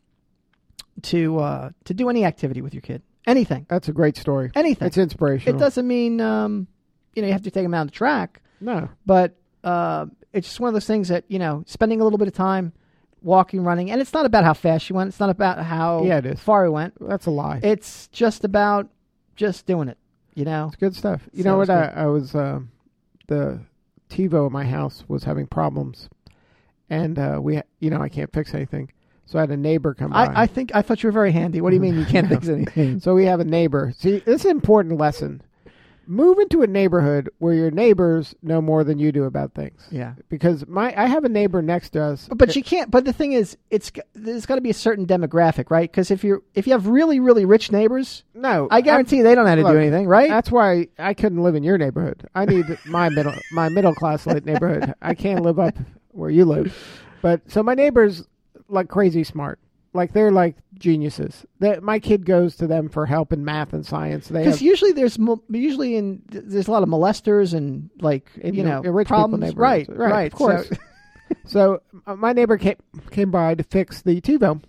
to uh to do any activity with your kid. Anything. That's a great story. Anything. It's inspirational. It doesn't mean um you know you have to take them out on the track. No. But uh, it's just one of those things that, you know, spending a little bit of time walking, running, and it's not about how fast you went. It's not about how Yeah, it is. far you went. That's a lie. It's just about just doing it, you know? It's good stuff. You So know it's what? I, good. I was, um, the TiVo at my house was having problems. And uh, we, ha- you know, I can't fix anything. So I had a neighbor come by. I, I think, I thought you were very handy. What do you mean you can't fix anything? So we have a neighbor. See, this is an important lesson. Move into a neighborhood where your neighbors know more than you do about things. Yeah. Because my I have a neighbor next to us. But, but you can't, but the thing is, it's there's got to be a certain demographic, right? Because if you're, if you have really, really rich neighbors, No. I guarantee you they don't know how to look, do anything, right? That's why I couldn't live in your neighborhood. I need my middle my middle class neighborhood. I can't live up where you live. But so my neighbors like crazy smart. Like they're like geniuses. That my kid goes to them for help in math and science. They Because have, usually there's mo- usually in there's a lot of molesters and like In you the- know in rich people problems, right? neighborhoods. Right, Right, of course. So, So uh, my neighbor came came by to fix the TiVo,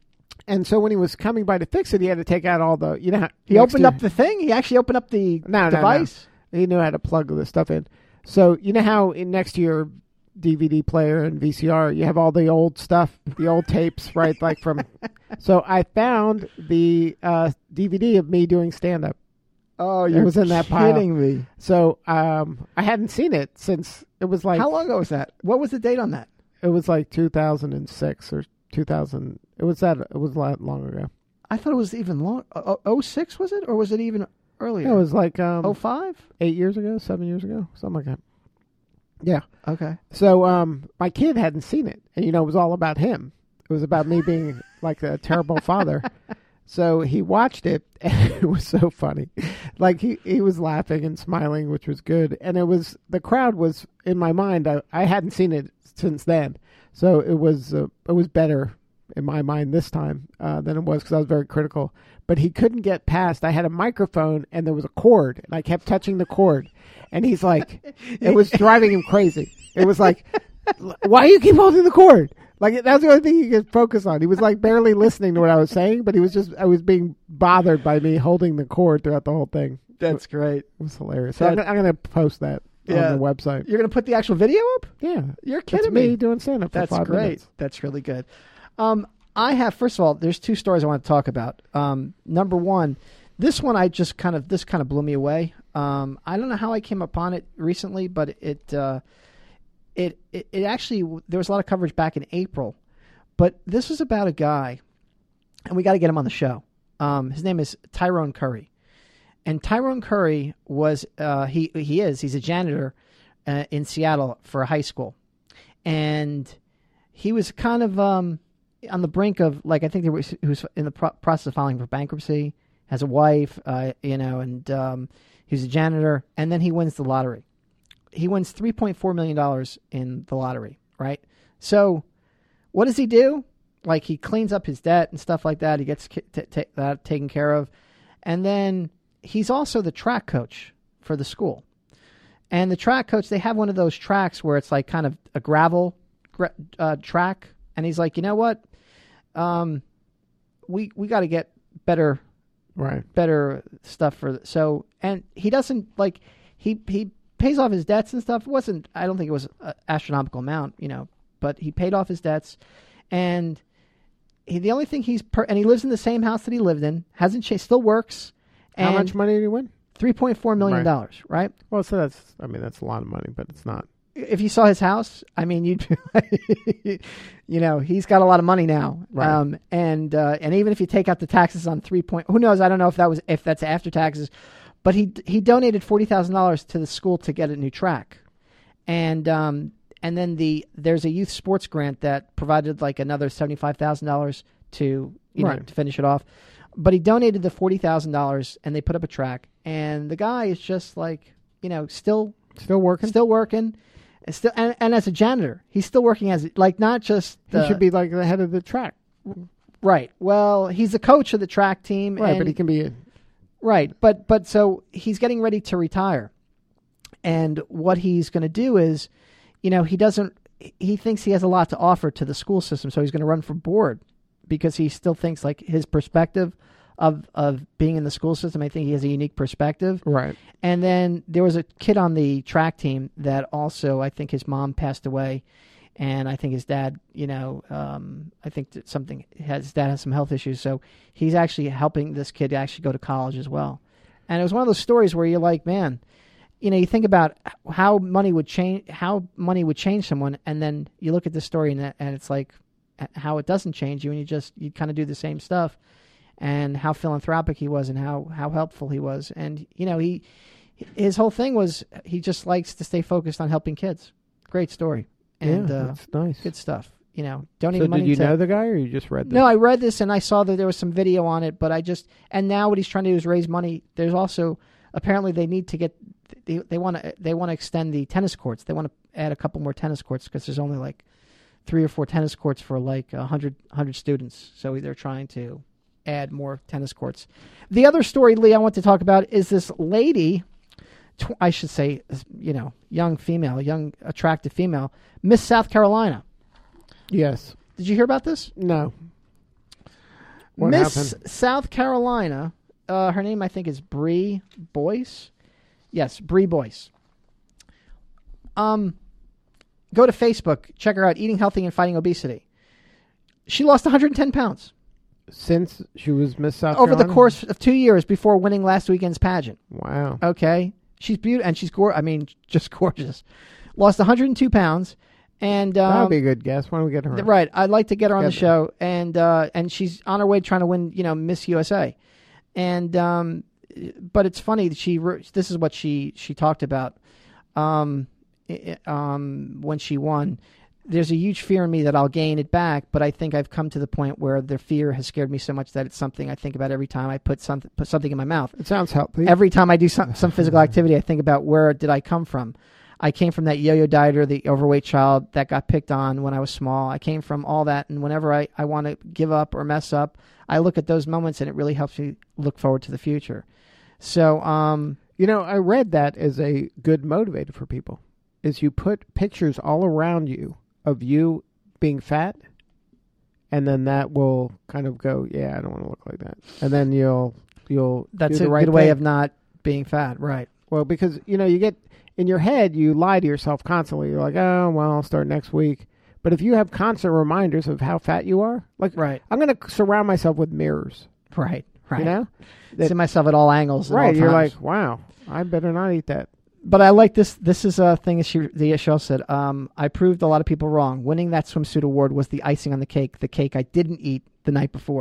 and so when he was coming by to fix it, he had to take out all the you know he next opened to- up the thing. He actually opened up the No, no, no. device. He knew how to plug the stuff in. So you know how in next to your D V D player and V C R, you have all the old stuff, the old tapes, right? Like from. So I found the uh, D V D of me doing stand up. Oh, It you're was in that pile. kidding me. So um, I hadn't seen it since it was like How long ago was that? What was the date on that? it was like two thousand six or two thousand. It was that it was a lot long ago. I thought it was even long. Oh six was it, or was it even earlier? It was like um, oh five. eight years ago, seven years ago, something like that. Yeah. Okay. So um, my kid hadn't seen it, and you know it was all about him. It was about me being like a terrible father. So he watched it, and it was so funny. Like he, he was laughing and smiling, which was good. And it was the crowd was in my mind. I, I hadn't seen it since then, so it was uh, it was better in my mind this time uh, than it was because I was very critical. But he couldn't get past. I had a microphone and there was a cord, and I kept touching the cord, and he's like, it was driving him crazy. It was like, why do you keep holding the cord? Like that's the only thing he could focus on. He was like barely listening to what I was saying, but he was just I was being bothered by me holding the cord throughout the whole thing. That's great. It was hilarious. So I'm, That- I'm going to post that Yeah. on the website. You're gonna put the actual video up? Yeah, You're it's kidding me me. doing stand up for That's five great. minutes. That's really good. Um, I have, first of all, there's two stories I want to talk about. Um, number one, this one I just kind of, this kind of blew me away. Um, I don't know how I came upon it recently, but it, uh, it, it, it actually, there was a lot of coverage back in April, but this was about a guy, and we got to get him on the show. Um, his name is Tyrone Curry. And Tyrone Curry was, uh, he, he is, he's a janitor uh, in Seattle for a high school. And he was kind of, um, on the brink of, like, I think he was, he was in the pro- process of filing for bankruptcy, has a wife, uh, you know, and um, he's a janitor, and then he wins the lottery. He wins three point four million dollars in the lottery, right? So what does he do? Like, he cleans up his debt and stuff like that. He gets t- t- that taken care of. And then he's also the track coach for the school. And the track coach, they have one of those tracks where it's like kind of a gravel gra- uh, track. And he's like, you know what? Um, we we got to get better, right? Better stuff for so. And he doesn't like he he pays off his debts and stuff. It wasn't I don't think it was an astronomical amount, you know, but he paid off his debts, and he, the only thing he's per, and he lives in the same house that he lived in, hasn't changed, still works. How much money did he win? Three point four million dollars, right. right? Well, so that's I mean that's a lot of money, but it's not. If you saw his house, I mean, you'd, you know, he's got a lot of money now, right. um, and uh, and even if you take out the taxes on three point, who knows? I don't know if that was if that's after taxes, but he he donated forty thousand dollars to the school to get a new track, and um, and then the there's a youth sports grant that provided like another seventy five thousand dollars to you right. know to finish it off, but he donated the forty thousand dollars and they put up a track, and the guy is just like you know still still working, still working. And still, and, and as a janitor, he's still working as like not just the, he should be like the head of the track, right? Well, he's the coach of the track team, right? And, but he can be a, right. But but so he's getting ready to retire, and what he's going to do is, you know, he doesn't. He thinks he has a lot to offer to the school system, so he's going to run for board because he still thinks like his perspective of of being in the school system. I think he has a unique perspective, right? And then there was a kid on the track team that also, I think his mom passed away, and I think his dad, you know, um, I think that something has, his dad has some health issues, so he's actually helping this kid actually go to college as well. And it was one of those stories where you're like, man, you know, you think about how money would change, how money would change someone, and then you look at this story and, and it's like how it doesn't change you, and you just you kind of do the same stuff. And how philanthropic he was, and how, how helpful he was, and you know he, his whole thing was he just likes to stay focused on helping kids. Great story, and yeah, uh, that's nice, good stuff. You know, donating so money. Did you to, know the guy, or you just read this? No, I read this and I saw that there was some video on it, but I just and now what he's trying to do is raise money. There's also apparently they need to get they they want to they want to extend the tennis courts. They want to add a couple more tennis courts because there's only like three or four tennis courts for like a hundred hundred students. So they're trying to add more tennis courts. The other story, Lee, I want to talk about is this lady, tw- I should say, you know, young female, young attractive female, Miss South Carolina. Yes. Did you hear about this? No. What Miss happened? South Carolina, uh, her name I think is Bree Boyce. Yes, Bree Boyce. Um, go to Facebook, check her out, Eating Healthy and Fighting Obesity. She lost one hundred ten pounds. Since she was Miss South Over Carolina? the course of two years before winning last weekend's pageant. Wow. Okay. She's beautiful, and she's gorgeous. I mean, just gorgeous. Lost one hundred two pounds. And um, that would be a good guess. Why don't we get her on? Right. I'd like to get her on Get the show. And uh, and she's on her way trying to win, you know, Miss U S A. And um, but it's funny. She This is what she, she talked about um, um, when she won. There's a huge fear in me that I'll gain it back, but I think I've come to the point where the fear has scared me so much that it's something I think about every time I put something put something in my mouth. It sounds healthy. Every time I do some, some physical activity, I think about where did I come from. I came from that yo-yo dieter, the overweight child that got picked on when I was small. I came from all that, and whenever I, I want to give up or mess up, I look at those moments, and it really helps me look forward to the future. So, um, you know, I read that as a good motivator for people, is you put pictures all around you of you being fat, and then that will kind of go, yeah, I don't want to look like that. And then you'll, you'll that's do the a right good way thing. of not being fat, right? Well, because, you know, you get, in your head, you lie to yourself constantly. You're like, oh, well, I'll start next week. But if you have constant reminders of how fat you are, like, right. I'm going to surround myself with mirrors. Right, right. You know? See myself at all angles. Right, at all you're times. like, wow, I better not eat that. But I like this. This is a thing she, the show said. Um, I proved a lot of people wrong. Winning that swimsuit award was the icing on the cake, the cake I didn't eat the night before.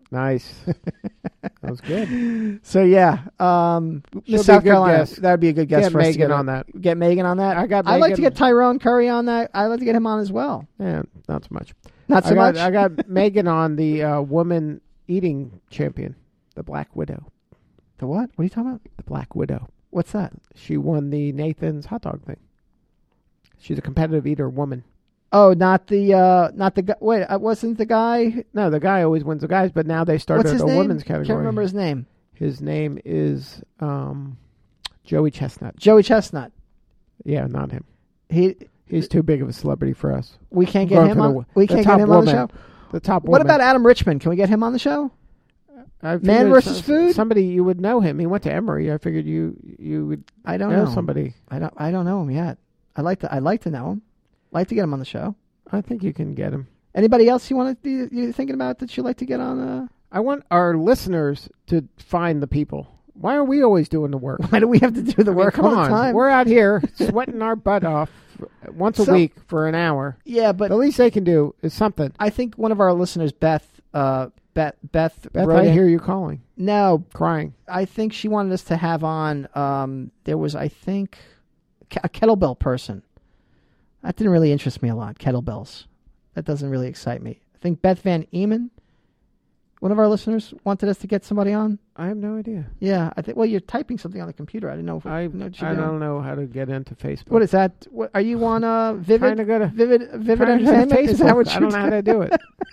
Nice. That was good. So yeah, um, She'll Miss be a South good Carolina. guest. That would be a good guest Get for us to Megan get on that. Get Megan on that. I got I'd like to Megan. get Tyrone Curry on that. I'd like to get him on as well. Yeah, not so much. Not so I got, much. I got Megan on the uh, woman eating champion, the Black Widow. The what? What are you talking about? The Black Widow. What's that? She won the Nathan's hot dog thing. She's a competitive eater woman. Oh, not the uh, not the guy. Wait, uh, wasn't the guy? No, the guy always wins the guys, but now they started What's his a name? women's category. Can't remember his name. His name is um, Joey Chestnut. Joey Chestnut. Yeah, not him. He. He's too big of a celebrity for us. We can't get Going him for on. the- we the can't top get him on the woman. show. The top What woman. about Adam Richmond? Can we get him on the show? I Man figured versus some- Food? Somebody you would know him. He went to Emory. I figured you you would I don't know know somebody. I don't. I don't know him yet. I like to. I'd like to know him. Like to get him on the show. I think you can get him. Anybody else you want to? You, you're thinking about that you'd like to get on? Uh... I want our listeners to find the people. Why are we always doing the work? Why do we have to do the I mean, work come all the on. time? We're out here sweating our butt off once a So- week for an hour. yeah, but The least they can do is something. I think one of our listeners, Beth, uh, Beth, Beth, Beth, wrote I in- hear you calling, No, crying. I think she wanted us to have on. Um, there was, I think, a kettlebell person. That didn't really interest me a lot. Kettlebells. That doesn't really excite me. I think Beth Van Eman, one of our listeners, wanted us to get somebody on. I have no idea. Yeah, I think. Well, you're typing something on the computer. I didn't know. If, I know what you're I doing. don't know how to get into Facebook. What is that? What, are you on uh, Vivid? Trying to go to- Vivid, Vivid Trying to go to Entertainment. Is that Facebook. what I you're don't know how to do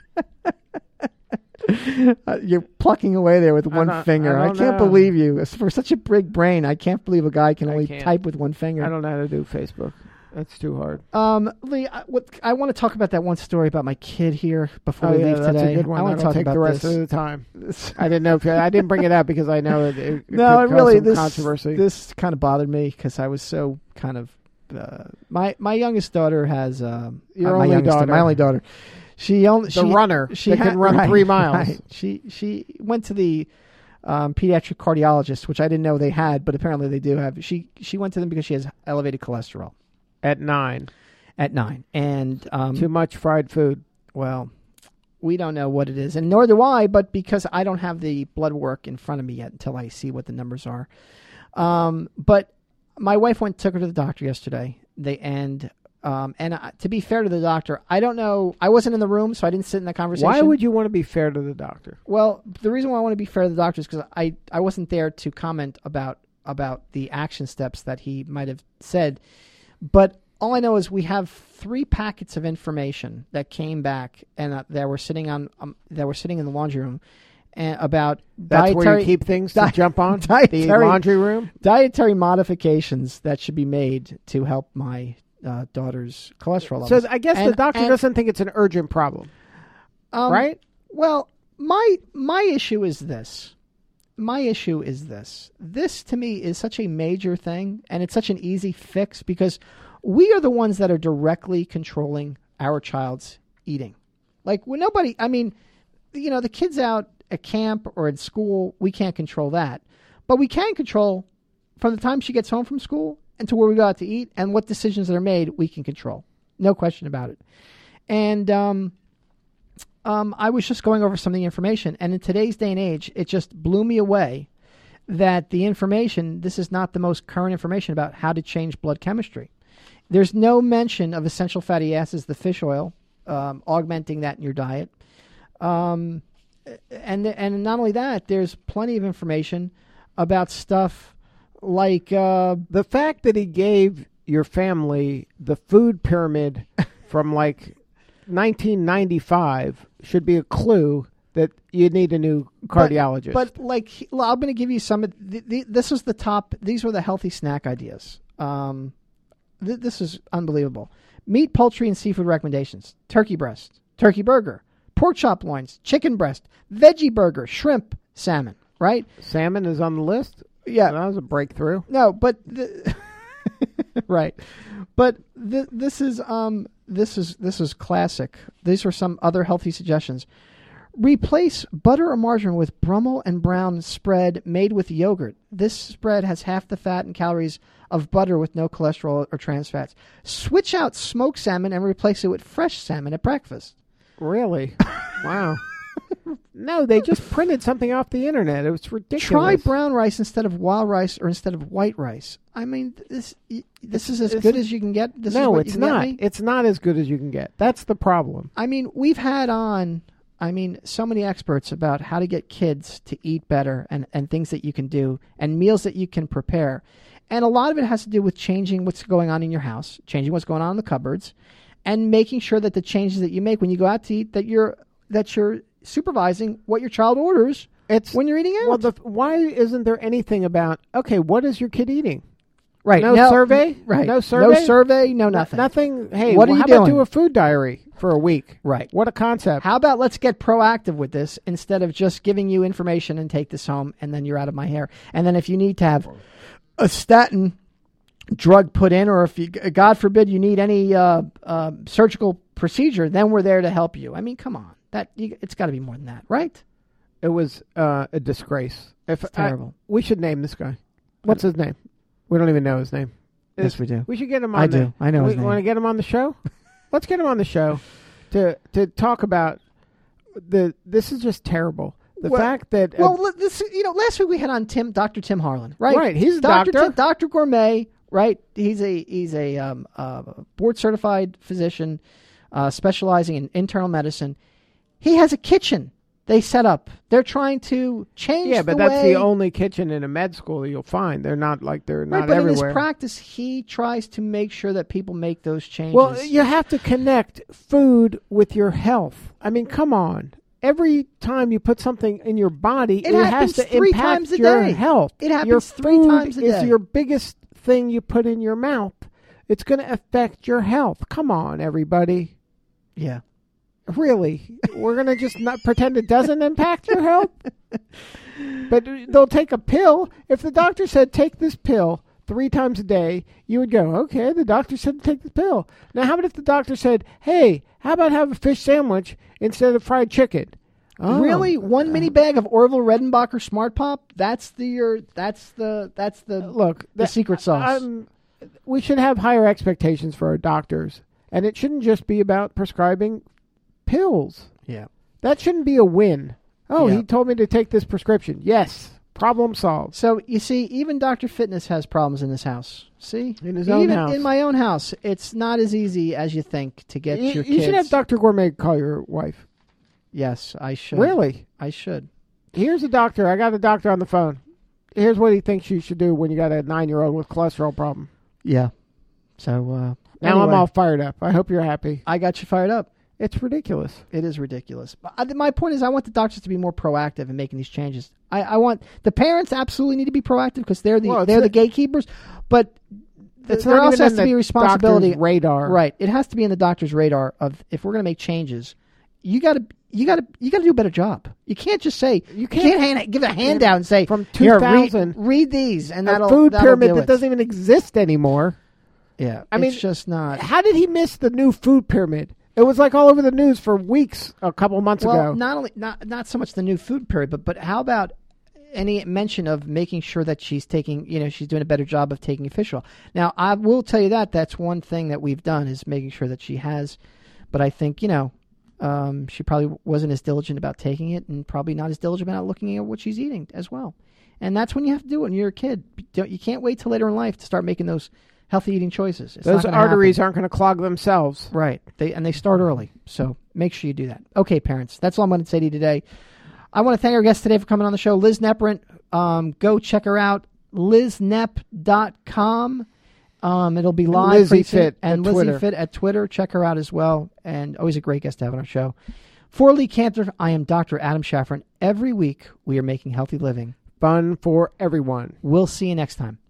it. Uh, you're plucking away there with I one don't- finger. I I, don't can't know. believe you. For such a big brain, I can't believe a guy can I only can't. type with one finger. I don't know how to do Facebook. That's too hard. Um, Lee, I, what, I want to talk about that one story about my kid here before Oh we yeah, leave that's today. a good one. I want to That'll talk take about the rest this. of the time. I didn't know if I didn't bring it up because I know it. it, it no, could it really cause some this controversy. this kind of bothered me because I was so kind of uh, my my youngest daughter has um, Your uh, my only youngest, daughter. my only daughter. She only The she, runner She that had, can run right, three miles. right. She she went to the um, pediatric cardiologist, which I didn't know they had, but apparently they do have. She she went to them because she has elevated cholesterol At nine, at nine, and um, too much fried food. well, we don't know what it is, and nor do I, but because I don't have the blood work in front of me yet until I see what the numbers are. Um, but my wife went took her to the doctor yesterday. They and um, and uh, to be fair to the doctor, I don't know. I wasn't in the room, so I didn't sit in the conversation. Why would you want to be fair to the doctor? Well, the reason why I want to be fair to the doctor is because I, I wasn't there to comment about about the action steps that he might have said. But all I know is we have three packets of information that came back and uh, that were sitting on um, that were sitting in the laundry room and about That's dietary, where you keep things to di- jump on? The dietary- laundry room? dietary modifications that should be made to help my uh, daughter's cholesterol levels. So I guess the And- doctor and, doesn't think it's an urgent problem, um, right? Well, my my issue is this. My issue is this. This to me is such a major thing, and it's such an easy fix because we are the ones that are directly controlling our child's eating. Like when nobody, I mean, you know, the kids out at camp or at school, we can't control that, but we can control from the time she gets home from school and to where we go out to eat and what decisions that are made. We can control, no question about it. And um, um, I was just going over some of the information, and in today's day and age, it just blew me away that the information, this is not the most current information about how to change blood chemistry. There's no mention of essential fatty acids, the fish oil, um, augmenting that in your diet. Um, and and not only that, there's plenty of information about stuff like uh, The fact that he gave your family the food pyramid from like nineteen ninety-five should be a clue that you need a new cardiologist. But, but like, he- well, I'm going to give you some. Of the, the, this is the top. These were the healthy snack ideas. Um, th- this is unbelievable. Meat, poultry, and seafood recommendations: turkey breast, turkey burger, pork chop loins, chicken breast, veggie burger, shrimp, salmon. Right? salmon is on the list. Yeah. That was a breakthrough. No, but the, right, but th- this is um this is this is classic. These are some other healthy suggestions. Replace butter or margarine with Brummel and Brown spread made with yogurt. This spread has half the fat and calories of butter with no cholesterol or trans fats. Switch out smoked salmon and replace it with fresh salmon at breakfast. Really? Wow. No, they just printed something off the internet. It was ridiculous. Try brown rice instead of wild rice or instead of white rice. I mean, this this is as It's- good as you can get. This is no, what it's you can not. Get me? It's not as good as you can get. That's the problem. I mean, we've had on, I mean, so many experts about how to get kids to eat better and, and things that you can do and meals that you can prepare. And a lot of it has to do with changing what's going on in your house, changing what's going on in the cupboards, and making sure that the changes that you make when you go out to eat, that you're that you're supervising what your child orders It's when you're eating out. Well, the, why isn't there anything about, okay, what is your kid eating? Right. No, survey? Right. No survey? No survey, no nothing. Nothing. Hey, What are well, you how about doing? do a food diary for a week? Right. What a concept. How about let's get proactive with this instead of just giving you information and take this home and then you're out of my hair. And then if you need to have a statin drug put in, or if you, God forbid, you need any uh, uh, surgical procedure, then we're there to help you. I mean, come on. That you, it's got to be more than that, right? It was uh, a disgrace. If It's terrible. I, we should name this guy. What's his name? We don't even know his name. Yes, It's- we do. We should get him on I the, do. I know we, his name. Want to get him on the show? Let's get him on the show to to talk about the. This is just terrible. The Well- fact that uh, Well, let- this, you know, last week we had on Tim, Doctor Tim Harlan, right? Right, he's a Doctor doctor. Tim, Doctor Gourmet, right? He's a he's a um, uh, board certified physician, uh, specializing in internal medicine. He has a kitchen they set up. They're trying to change. yeah, but the that's way, the only kitchen in a med school you'll find. They're not like they're right, not but everywhere. in his practice, he tries to make sure that people make those changes. Well, you have to connect food with your health. I mean, come on. Every time you put something in your body, It it, happens has to three impact times a your day. health. It happens your three food times a is day. your biggest thing you put in your mouth. It's going to affect your health. Come on, everybody. yeah. Really? We're going to just not pretend it doesn't impact your health? But they'll take a pill. If the doctor said, take this pill three times a day, you would go, okay, the doctor said to take the pill. Now, how about if the doctor said, hey, how about have a fish sandwich instead of fried chicken? Oh. Really, one mini bag of Orville Redenbacher Smart Pop? That's the your. That's the. That's the. Look, the the- secret sauce. Um, we should have higher expectations for our doctors. And it shouldn't just be about prescribing pills. yeah. That shouldn't be a win. Oh, Yeah. he told me to take this prescription. Yes. Problem solved. So you see, even Doctor Fitness has problems in this house. See, In his even own house. in my own house, it's not as easy as you think to get You, your you kids. should have Doctor Gourmet call your wife. Yes, I should. Really? I should. Here's a doctor. I got a doctor on the phone. Here's what he thinks you should do when you got a nine-year-old with cholesterol problem. Yeah. So uh, Now anyway, I'm all fired up. I hope you're happy. I got you fired up. It's ridiculous. It is ridiculous. But I, my point is, I want the doctors to be more proactive in making these changes. I, I want the parents absolutely need to be proactive because they're the Well, it's they're the the- gatekeepers. But It's there not also even has in to be the a responsibility. doctor's radar. Right. It has to be in the doctor's radar of if we're going to make changes, you got to you got to you got to do a better job. You can't just say you can't, can't- hand, give a handout and say From "Here, two thousand, read, read these and a that'll food that'll pyramid do that it." doesn't even exist anymore. Yeah, I it's mean, just not. How did he miss the new food pyramid? It was like all over the news for weeks a couple months Well, ago. not only not not so much the new food period, but but how about any mention of making sure that she's taking, you know, she's doing a better job of taking fish oil. Now, I will tell you that that's one thing that we've done is making sure that she has. But I think, you know, um, she probably wasn't as diligent about taking it, and probably not as diligent about looking at what she's eating as well. And that's when you have to do it when you're a kid. Don't, you can't wait till later in life to start making those healthy eating choices. It's Those not gonna arteries happen. aren't going to clog themselves. Right. They and they start early. So make sure you do that. Okay, parents. That's all I'm going to say to you today. I want to thank our guest today for coming on the show, Liz Neprint. Um, go check her out, liz nep dot com. Um, it'll be live. Lizzie pretty soon. Fit and at Lizzie Twitter. Fit at Twitter. Check her out as well. And always a great guest to have on our show. For Lee Cantor, I am Doctor Adam Shaffron. Every week we are making healthy living Fun for everyone. We'll see you next time.